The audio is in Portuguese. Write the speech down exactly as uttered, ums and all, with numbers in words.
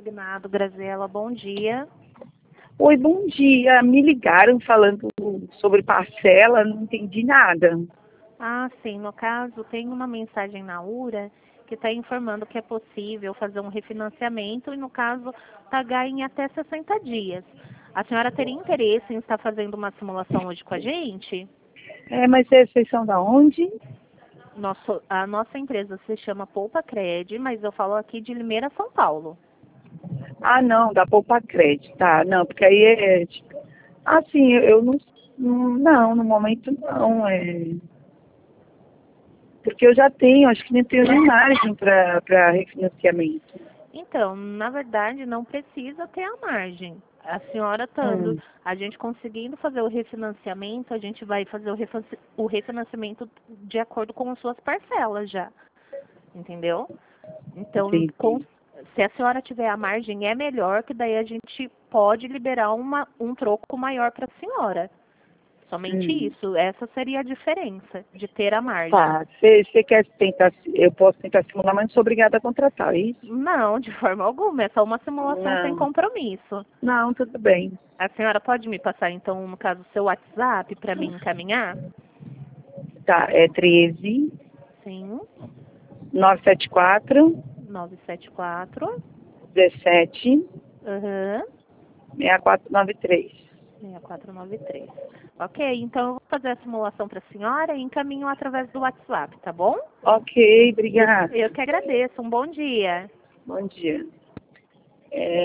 Magnado, Graziela, bom dia. Oi, bom dia. Me ligaram falando sobre parcela, não entendi nada. Ah, sim, no caso, tem uma mensagem na URA que está informando que é possível fazer um refinanciamento e, no caso, pagar em até sessenta dias. A senhora teria interesse em estar fazendo uma simulação hoje com a gente? É, mas vocês são da onde? Nosso, a nossa empresa se chama Poupa Cred, mas eu falo aqui de Limeira, São Paulo. Ah, não, da Poupa Cred, tá? Não, porque aí é... tipo, assim, eu, eu não... Não, no momento não, é... Porque eu já tenho, acho que nem tenho nem margem para refinanciamento. Então, na verdade, não precisa ter a margem. A senhora estando, Hum, a gente conseguindo fazer o refinanciamento, a gente vai fazer o, refanci- o refinanciamento de acordo com as suas parcelas já, entendeu? Então, com- entendi. se a senhora tiver a margem, é melhor, que daí a gente pode liberar uma, um troco maior para a senhora. Somente Hum. isso, essa seria a diferença de ter a margem. Tá, você quer tentar, eu posso tentar simular, mas não sou obrigada a contratar, é isso? Não, de forma alguma, é só uma simulação sem Não. compromisso. Não, tudo bem. A senhora pode me passar, então, no caso, o seu WhatsApp para mim encaminhar? Tá, é treze, Sim, nove sete quatro, nove sete quatro, dezessete, aham, seis quatro nove três. seis quatro nove três. Ok, então eu vou fazer a simulação para a senhora e encaminho através do WhatsApp, tá bom? Ok, Eu, obrigada. eu que agradeço. Um bom dia. Bom dia. É,